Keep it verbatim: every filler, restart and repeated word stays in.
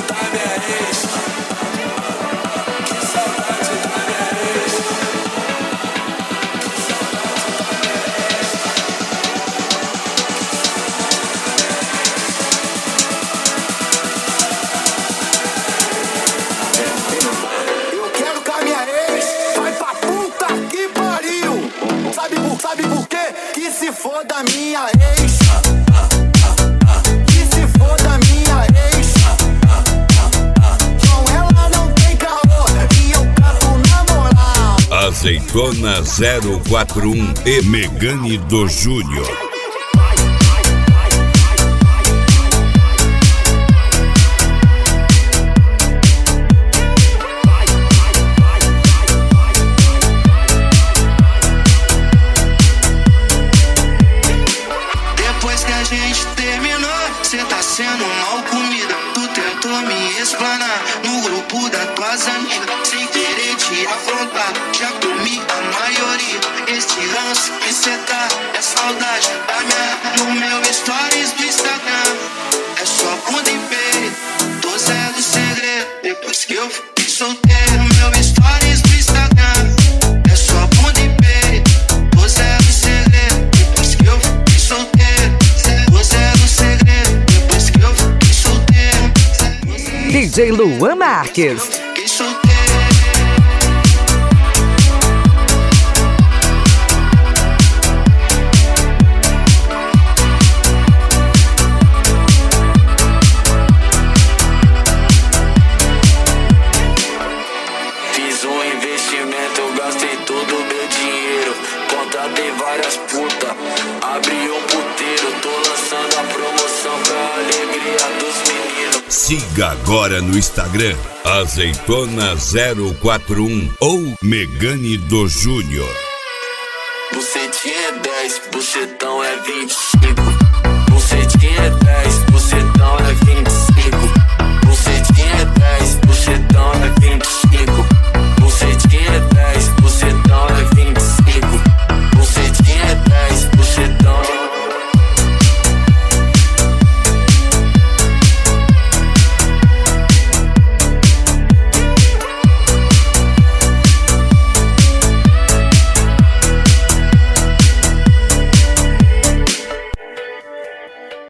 da minha ex. Que saudade da minha ex. Eu quero que a minha ex vai pra puta que pariu. Sabe por, sabe por quê? Que se foda a minha ex. Que se foda a minha ex. Com ela não tem caô e eu canto na moral. Azeitona zero quatro um e Megane do Júnior. Depois que a gente terminou, cê tá sendo mal comida. Tu tentou me explanar no grupo das tuas amigas. Sem querer te afrontar, já comi a maioria. Este ranço que cê tá é saudade da minha. No meu stories do Instagram é só bunda e peito. Tô zero do segredo depois que eu fiquei solteiro. No meu stories do Instagram é só bunda e peito. Tô zero do segredo depois que eu fiquei solteiro. Tô zero do segredo depois que eu fiquei solteiro. D J Luan Marques. Fiquei solteiro. Fiz um investimento, gastei todo o meu dinheiro. Contratei várias putas, abri um puteiro. Tô lançando a promoção pra alegria dos meninos. Siga agora no Instagram Azeitona zero quatro um ou Megane do Júnior. Bucetinha é dez, bucetão é vinte e cinco.